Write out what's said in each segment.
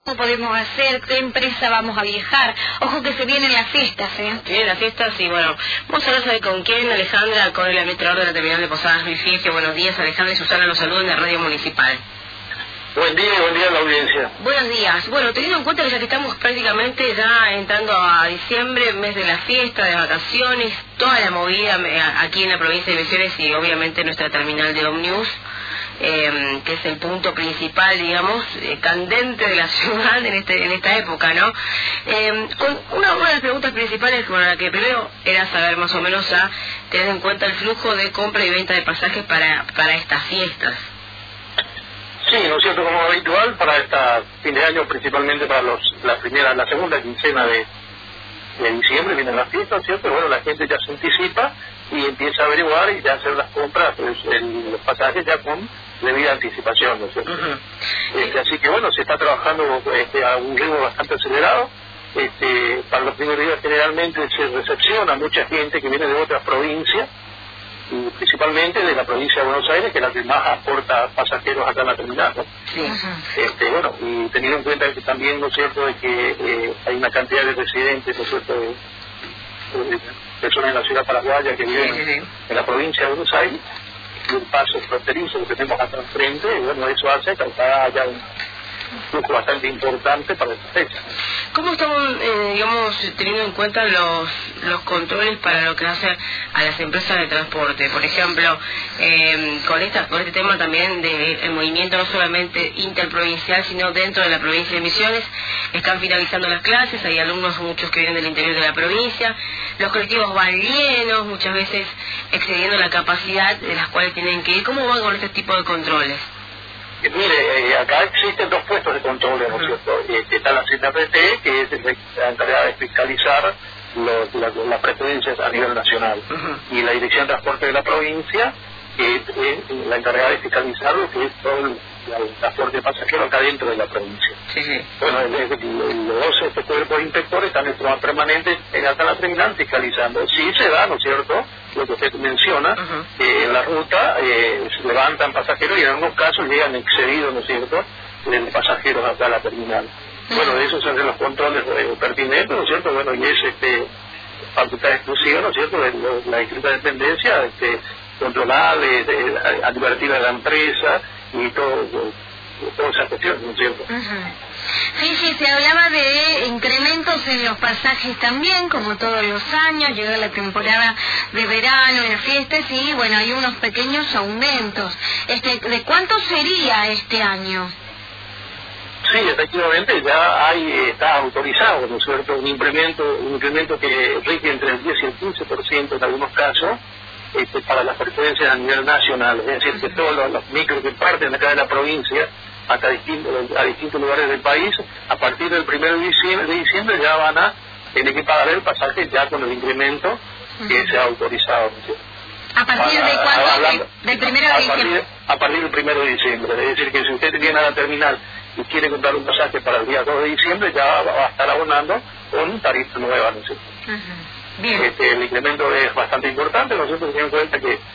¿Cómo podemos hacer? ¿Qué empresa vamos a viajar? Ojo que se vienen las fiestas, ¿eh? Vienen las fiestas y bueno, vamos a hablar con quién, Alejandra, con el administrador de la terminal de Posadas Luis Fiesco. Buenos días, Alejandra y Susana, los saludan de Radio Municipal. Buen día a la audiencia. Buenos días. Bueno, teniendo en cuenta que ya que estamos prácticamente ya entrando a diciembre, mes de la fiesta, de vacaciones, toda la movida aquí en la provincia de Misiones y obviamente nuestra terminal de Omnibus, que es el punto principal, digamos, candente de la ciudad en esta época, ¿no? Una de las preguntas principales, bueno, la que primero era saber más o menos a tener en cuenta el flujo de compra y venta de pasajes para estas fiestas. Sí, ¿no es cierto? Como habitual para esta fin de año, principalmente para la segunda quincena de diciembre vienen las fiestas, ¿cierto? Bueno, la gente ya se anticipa y empieza a averiguar y ya hacer las compras, pues, los pasajes ya con debida anticipación, ¿no es cierto? Así que bueno, se está trabajando a un ritmo bastante acelerado. Para los primeros días generalmente se recepciona mucha gente que viene de otras provincias, y principalmente de la provincia de Buenos Aires, que es la que más aporta pasajeros acá en la terminal, ¿no? Sí. Bueno, y teniendo en cuenta que también, ¿no es cierto?, de que hay una cantidad de residentes, ¿no es cierto?, de personas en la ciudad paraguaya que viven en la provincia de Buenos Aires, y un paso fronterizo que tenemos acá enfrente, y bueno, eso hace que haya un flujo bastante importante para esta fecha. ¿Cómo estamos, digamos, teniendo en cuenta los controles para lo que hace a las empresas de transporte? Por ejemplo, con este tema también del movimiento no solamente interprovincial, sino dentro de la provincia de Misiones, están finalizando las clases, hay alumnos muchos que vienen del interior de la provincia, los colectivos van llenos, muchas veces excediendo la capacidad de las cuales tienen que ir. ¿Cómo van con este tipo de controles? Mire, acá existen dos puestos de control, ¿no es cierto? Está la CNPT, que es la encargada de fiscalizar las preferencias a nivel nacional, y la Dirección de Transporte de la provincia, que es la encargada de fiscalizar lo que es todo el transporte de pasajeros acá dentro de la provincia. Bueno, los dos cuerpos inspectores están en forma permanente acá en la terminal fiscalizando. Sí se da, ¿no es cierto?, lo que usted menciona, en la ruta se levantan pasajeros y en algunos casos llegan excedidos, ¿no es cierto?, de pasajeros acá a la terminal. Bueno, de eso se hacen los controles pertinentes, ¿no es cierto? Bueno, y es facultad exclusiva, ¿no es cierto?, de la distinta dependencia, controlar, advertir a la empresa y toda esa cuestión, ¿no es cierto? Sí, se hablaba de incrementos en los pasajes también, como todos los años, llega la temporada de verano, de fiestas, y bueno, hay unos pequeños aumentos. ¿De cuánto sería este año? Sí, efectivamente, ya está autorizado, ¿no es cierto?, un incremento que rige entre el 10 y el 15% en algunos casos, para las frecuencias a nivel nacional, es decir, que todos los micros que parten acá de la provincia hasta a distintos lugares del país, a partir del 1 de diciembre ya van a tener que pagar el pasaje ya con el incremento que se ha autorizado, ¿no? ¿A partir de cuándo? ¿Del 1 de diciembre? A partir del 1 de diciembre, es decir, que si usted viene a la terminal y quiere comprar un pasaje para el día 2 de diciembre, ya va a estar abonando con tarifa nueva, ¿no es cierto? Bien. El incremento es bastante importante. Nosotros tenemos en cuenta que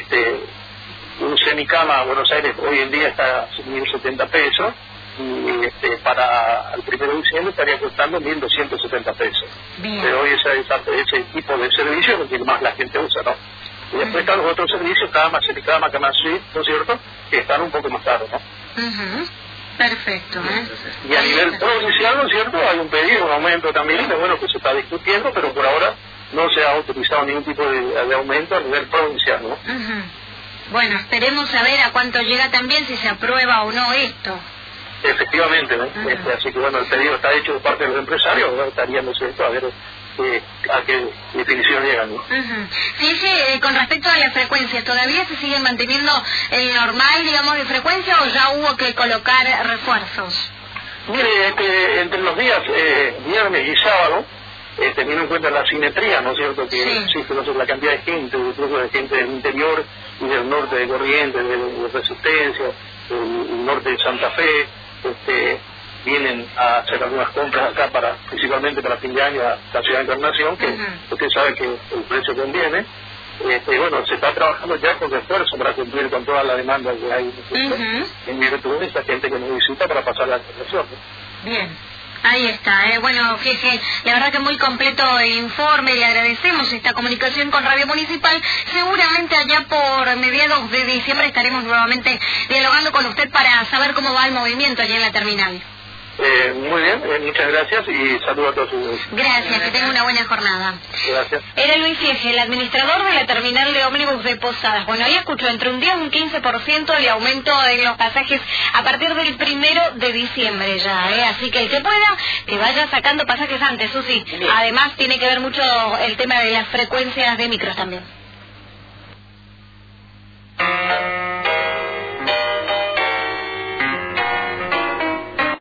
un semicama a Buenos Aires hoy en día está a 1.070 pesos, y para el 1 de diciembre estaría costando 1.270 pesos. Bien. Pero hoy ese tipo de servicio es el que más la gente usa, ¿no? Y después están los otros servicios, cama, semicama, cama suite, ¿no es cierto?, que están un poco más caros, ¿no? Perfecto, Y a nivel provincial, ¿no es cierto?, hay un pedido, un aumento también, bueno, que se está discutiendo, pero por ahora no se ha autorizado ningún tipo de aumento a nivel provincial, ¿no? Bueno, esperemos a ver a cuánto llega también, si se aprueba o no esto. Efectivamente, ¿no? Así que bueno, el pedido está hecho de parte de los empresarios, ¿no? Estarían, ¿no es cierto?, a ver a qué definición llegan, ¿no? Sí, con respecto a la frecuencia, ¿todavía se siguen manteniendo el normal, digamos, de frecuencia, o ya hubo que colocar refuerzos? Mire, entre los días viernes y sábado, teniendo en cuenta la simetría, ¿no es cierto?, que existe, no sé, la cantidad de gente, incluso de gente del interior y del norte de Corrientes, de Resistencia, del norte de Santa Fe, vienen a hacer algunas compras acá, principalmente para fin de año, a la ciudad de Encarnación, que usted sabe que el precio conviene. Bueno, se está trabajando ya con esfuerzo para cumplir con toda la demanda que hay en virtud de esa gente que nos visita para pasar la situación, ¿no? Bien. Ahí está, bueno, jefe, la verdad que muy completo el informe, le agradecemos esta comunicación con Radio Municipal. Seguramente allá por mediados de diciembre estaremos nuevamente dialogando con usted para saber cómo va el movimiento allá en la terminal. Muy bien, muchas gracias y saludos a todos. Gracias, que tenga una buena jornada. Gracias. Era Luis Fiege, el administrador de la terminal de ómnibus de Posadas. Bueno, ahí escuchó, entre un 10 y un 15% el aumento en los pasajes a partir del 1 de diciembre ya, así que el que pueda, que vaya sacando pasajes antes, Susi. Además tiene que ver mucho el tema de las frecuencias de micros también.